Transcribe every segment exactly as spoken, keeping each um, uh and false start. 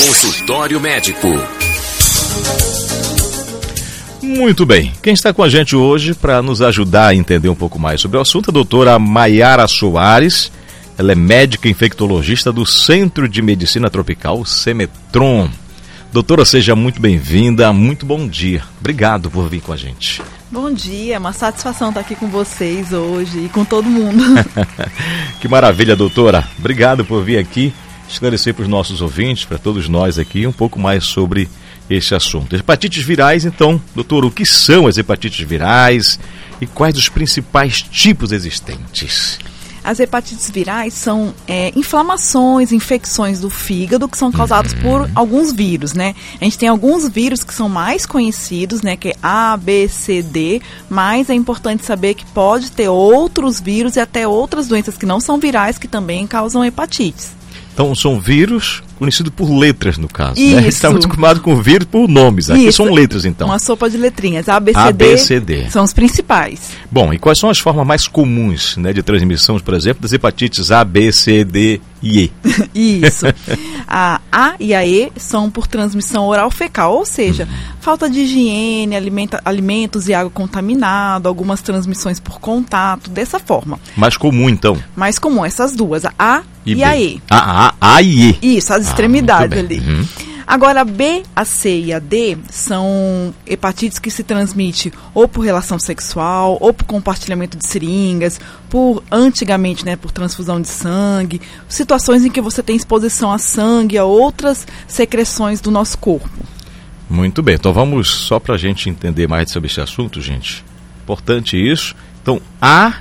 Consultório Médico. Muito bem, quem está com a gente hoje para nos ajudar a entender um pouco mais sobre o assunto é a doutora Maiara Soares. Ela é médica infectologista do Centro de Medicina Tropical, Semetron. Doutora, seja muito bem-vinda, muito bom dia. Obrigado por vir com a gente. Bom dia, é uma satisfação estar aqui com vocês hoje e com todo mundo. Que maravilha, doutora. Obrigado por vir aqui esclarecer para os nossos ouvintes, para todos nós aqui, um pouco mais sobre esse assunto. Hepatites virais, então, doutor, o que são as hepatites virais e quais os principais tipos existentes? As hepatites virais são é, inflamações, infecções do fígado que são causadas uhum. por alguns vírus, né? A gente tem alguns vírus que são mais conhecidos, né? Que é A, B, C, D, mas é importante saber que pode ter outros vírus e até outras doenças que não são virais que também causam hepatites. Então, são vírus conhecidos por letras, no caso. Isso. Né? A gente está muito acostumado com vírus por nomes. Aqui Isso. são letras, então. Uma sopa de letrinhas. A, B, C, D, A, B, C, D são os principais. Bom, e quais são as formas mais comuns, né, de transmissão, por exemplo, das hepatites A, B, C, D e E? Isso. A A e a E são por transmissão oral fecal, ou seja, uhum. falta de higiene, alimenta, alimentos e água contaminado, algumas transmissões por contato, dessa forma. Mais comum, então? Mais comum, essas duas, a A e, e a E. A, A, A e E. Isso, as ah, extremidades ali. Uhum. Agora, a B, a C e a D são hepatites que se transmitem ou por relação sexual, ou por compartilhamento de seringas, por, antigamente, né, por transfusão de sangue, situações em que você tem exposição a sangue, a outras secreções do nosso corpo. Muito bem, então vamos, só para a gente entender mais sobre esse assunto, gente, importante isso. Então, A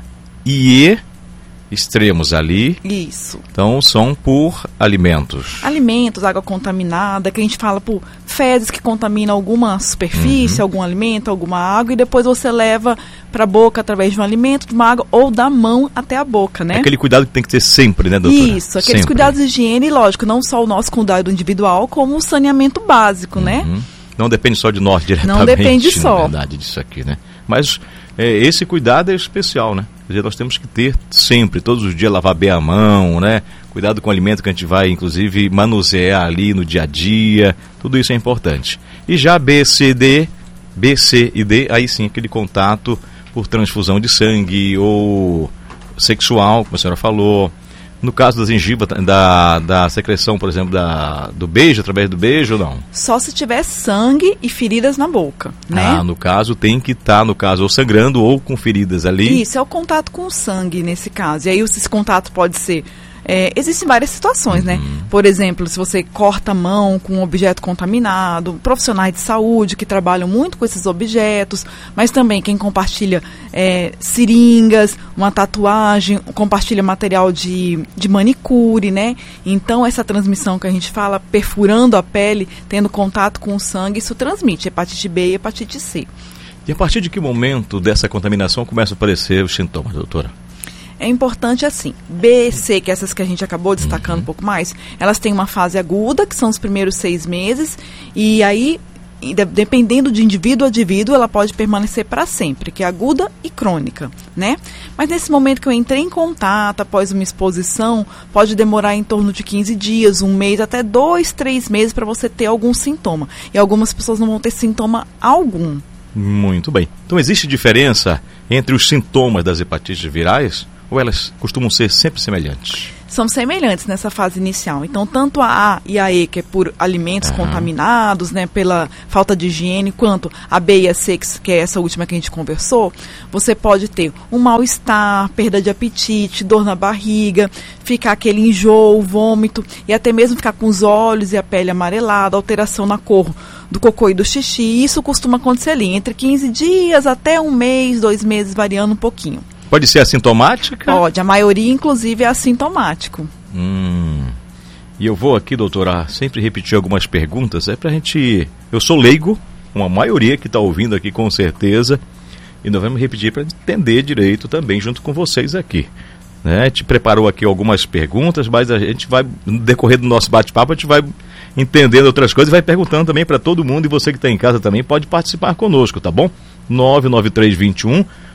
e E, extremos ali. Isso. Então, são por alimentos. Alimentos, água contaminada, que a gente fala por fezes que contaminam alguma superfície, uhum. algum alimento, alguma água, e depois você leva para a boca através de um alimento, de uma água, ou da mão até a boca, né? Aquele cuidado que tem que ter sempre, né, doutora? Isso, aqueles sempre. cuidados de higiene, lógico, não só o nosso cuidado individual, como o saneamento básico, uhum. né? Não depende só de nós diretamente. Não depende só. Na verdade, disso aqui, né? Mas é, esse cuidado é especial, né? Quer dizer, nós temos que ter sempre, todos os dias, lavar bem a mão, né? Cuidado com o alimento que a gente vai, inclusive, manusear ali no dia a dia. Tudo isso é importante. E já B, C, D, B, C e D, aí sim, aquele contato por transfusão de sangue ou sexual, como a senhora falou. No caso da gengiva, da, da secreção, por exemplo, da, do beijo, através do beijo ou não? Só se tiver sangue e feridas na boca, né? Ah, no caso tem que estar, tá, no caso, ou sangrando ou com feridas ali. Isso, é o contato com o sangue nesse caso. E aí esse contato pode ser... É, existem várias situações, uhum. né? Por exemplo, se você corta a mão com um objeto contaminado, profissionais de saúde que trabalham muito com esses objetos, mas também quem compartilha é, seringas, uma tatuagem, compartilha material de, de manicure, né? Então, essa transmissão que a gente fala, perfurando a pele, tendo contato com o sangue, isso transmite hepatite B e hepatite C. E a partir de que momento dessa contaminação começam a aparecer os sintomas, doutora? É importante assim, B e C, que essas que a gente acabou destacando uhum. um pouco mais, elas têm uma fase aguda, que são os primeiros seis meses, e aí, dependendo de indivíduo a indivíduo, ela pode permanecer para sempre, que é aguda e crônica, né? Mas nesse momento que eu entrei em contato, após uma exposição, pode demorar em torno de quinze dias, um mês, até dois, três meses para você ter algum sintoma. E algumas pessoas não vão ter sintoma algum. Muito bem. Então existe diferença entre os sintomas das hepatites virais? Ou elas costumam ser sempre semelhantes? São semelhantes nessa fase inicial. Então, tanto a A e a E, que é por alimentos uhum. contaminados, né, pela falta de higiene, quanto a B e a C, que é essa última que a gente conversou, você pode ter um mal-estar, perda de apetite, dor na barriga, ficar aquele enjoo, vômito, e até mesmo ficar com os olhos e a pele amarelada, alteração na cor do cocô e do xixi. Isso costuma acontecer ali, entre quinze dias até um mês, dois meses, variando um pouquinho. Pode ser assintomática? Pode, a maioria inclusive é assintomático. Hum. E eu vou aqui, doutora, sempre repetir algumas perguntas, é pra gente... Eu sou leigo, uma maioria que está ouvindo aqui com certeza, e nós vamos repetir para entender direito também junto com vocês aqui. Né? A gente preparou aqui algumas perguntas, mas a gente vai, no decorrer do nosso bate-papo, a gente vai entendendo outras coisas e vai perguntando também para todo mundo, e você que está em casa também pode participar conosco, tá bom? nove nove três dois um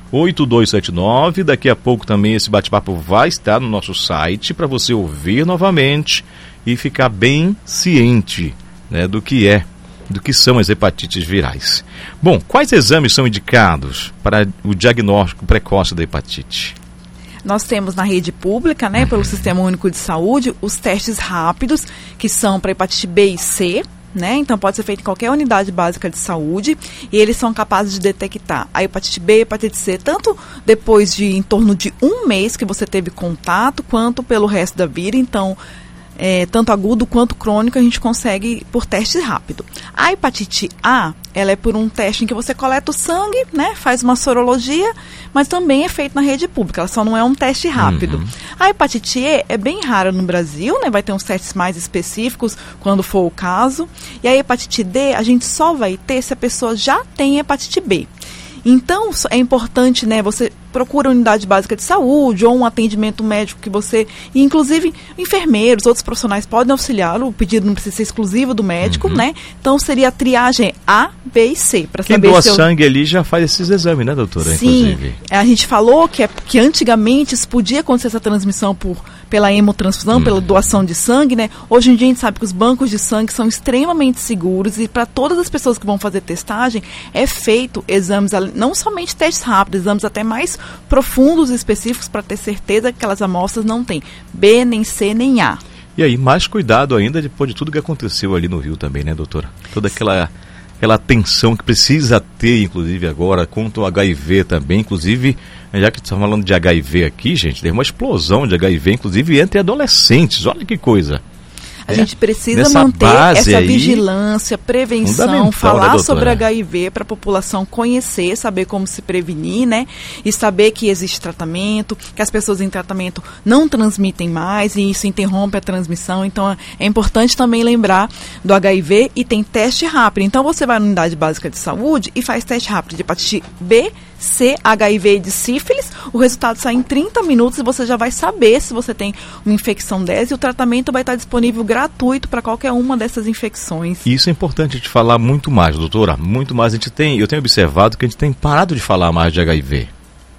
oito dois sete nove. Daqui a pouco também esse bate-papo vai estar no nosso site para você ouvir novamente e ficar bem ciente, né, do que é, do que são as hepatites virais. Bom, quais exames são indicados para o diagnóstico precoce da hepatite? Nós temos na rede pública, né, pelo Sistema Único de Saúde, os testes rápidos, que são para hepatite B e C, né? Então pode ser feito em qualquer unidade básica de saúde, e eles são capazes de detectar a hepatite B e a hepatite C, tanto depois de em torno de um mês que você teve contato, quanto pelo resto da vida. Então, É, tanto agudo quanto crônico, a gente consegue por teste rápido. A hepatite A, ela é por um teste em que você coleta o sangue, né, faz uma sorologia, mas também é feito na rede pública, ela só não é um teste rápido. Uhum. A hepatite E é bem rara no Brasil, né, vai ter uns testes mais específicos quando for o caso. E a hepatite D, a gente só vai ter se a pessoa já tem hepatite B. Então, é importante, né, você procura uma unidade básica de saúde ou um atendimento médico que você, e inclusive enfermeiros, outros profissionais podem auxiliar, o pedido não precisa ser exclusivo do médico, uhum. né? Então, seria a triagem A, B e C. Para Quem saber doa se eu... sangue ali já faz esses exames, né, doutora? Sim, inclusive. A gente falou que, é, que antigamente isso podia acontecer, essa transmissão por, pela hemotransfusão, uhum. pela doação de sangue, né? Hoje em dia a gente sabe que os bancos de sangue são extremamente seguros, e para todas as pessoas que vão fazer testagem, é feito exames, não somente testes rápidos, exames até mais profundos e específicos para ter certeza que aquelas amostras não têm B, nem C, nem A. E aí, mais cuidado ainda depois de tudo que aconteceu ali no Rio também, né, doutora? Toda aquela, aquela atenção que precisa ter, inclusive agora, contra o H I V também, inclusive, já que estamos falando de H I V aqui, gente, tem uma explosão de H I V, inclusive entre adolescentes, olha que coisa. A é, gente precisa manter essa vigilância, prevenção, falar, né, sobre H I V para a população conhecer, saber como se prevenir, né? E saber que existe tratamento, que as pessoas em tratamento não transmitem mais e isso interrompe a transmissão. Então, é importante também lembrar do H I V, e tem teste rápido. Então, você vai na unidade básica de saúde e faz teste rápido de hepatite B, C, H I V e de sífilis. O resultado sai em trinta minutos e você já vai saber se você tem uma infecção dessa, e o tratamento vai estar disponível gratuito para qualquer uma dessas infecções. Isso é importante a gente falar muito mais, doutora, muito mais. A gente tem, eu tenho observado que a gente tem parado de falar mais de H I V.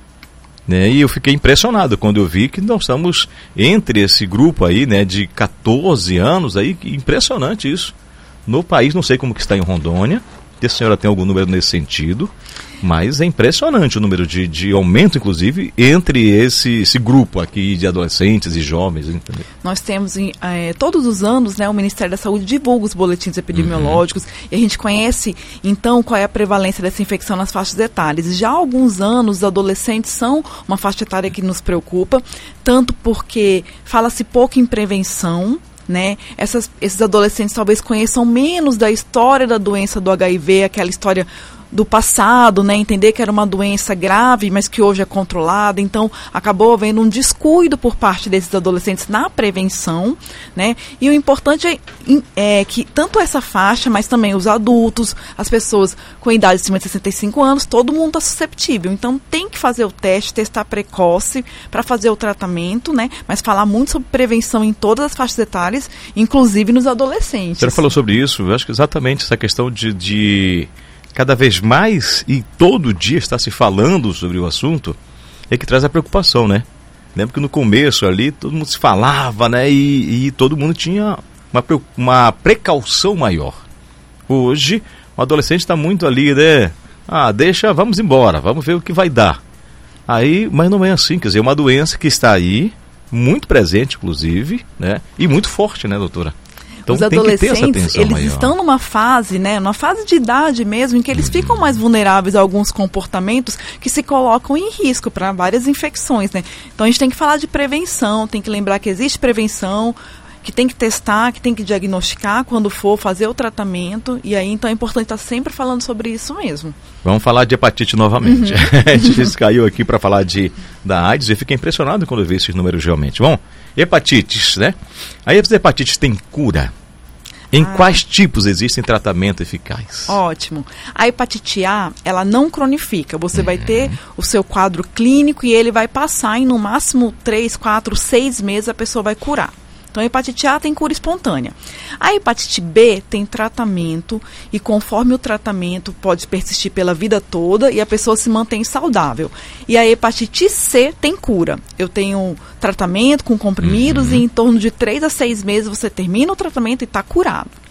Né? E eu fiquei impressionado quando eu vi que nós estamos entre esse grupo aí, né, de catorze anos, aí, impressionante isso. No país, não sei como que está em Rondônia, se a senhora tem algum número nesse sentido, mas é impressionante o número de, de aumento, inclusive, entre esse, esse grupo aqui de adolescentes e jovens. Entendeu? Nós temos, é, todos os anos, né, o Ministério da Saúde divulga os boletins epidemiológicos, uhum. e a gente conhece, então, qual é a prevalência dessa infecção nas faixas etárias. E já há alguns anos, os adolescentes são uma faixa etária que nos preocupa, tanto porque fala-se pouco em prevenção, né? Essas, esses adolescentes talvez conheçam menos da história da doença do H I V, aquela história do passado, né? Entender que era uma doença grave, mas que hoje é controlada. Então, acabou havendo um descuido por parte desses adolescentes na prevenção, né? E o importante é, é que tanto essa faixa, mas também os adultos, as pessoas com idade acima de sessenta e cinco anos, todo mundo está susceptível. Então, tem que fazer o teste, testar precoce para fazer o tratamento, né? Mas falar muito sobre prevenção em todas as faixas etárias, inclusive nos adolescentes. Você falou sobre isso, eu acho que exatamente essa questão de... de... cada vez mais, e todo dia está se falando sobre o assunto, é que traz a preocupação, né? Lembra que no começo ali, todo mundo se falava, né? E, e todo mundo tinha uma, uma precaução maior. Hoje, o adolescente está muito ali, né? Ah, deixa, vamos embora, vamos ver o que vai dar. Aí, mas não é assim, quer dizer, é uma doença que está aí, muito presente, inclusive, né? E muito forte, né, doutora? Então, os adolescentes, eles maior. estão numa fase, né, numa fase de idade mesmo, em que eles uhum. ficam mais vulneráveis a alguns comportamentos que se colocam em risco para várias infecções, né? Então, a gente tem que falar de prevenção, tem que lembrar que existe prevenção, que tem que testar, que tem que diagnosticar quando for fazer o tratamento, e aí, então, é importante estar sempre falando sobre isso mesmo. Vamos falar de hepatite novamente. Uhum. A gente caiu aqui para falar de, da AIDS, e eu fiquei impressionado quando eu vi esses números realmente. Bom, hepatites, né? Aí as hepatites têm cura? Em ah. quais tipos existem tratamento eficaz? Ótimo. A hepatite A, ela não cronifica. Você uhum. vai ter o seu quadro clínico e ele vai passar em no máximo três, quatro, seis meses a pessoa vai curar. Então, a hepatite A tem cura espontânea. A hepatite B tem tratamento e conforme o tratamento pode persistir pela vida toda e a pessoa se mantém saudável. E a hepatite C tem cura. Eu tenho tratamento com comprimidos uhum. e em torno de três a seis meses você termina o tratamento e está curado.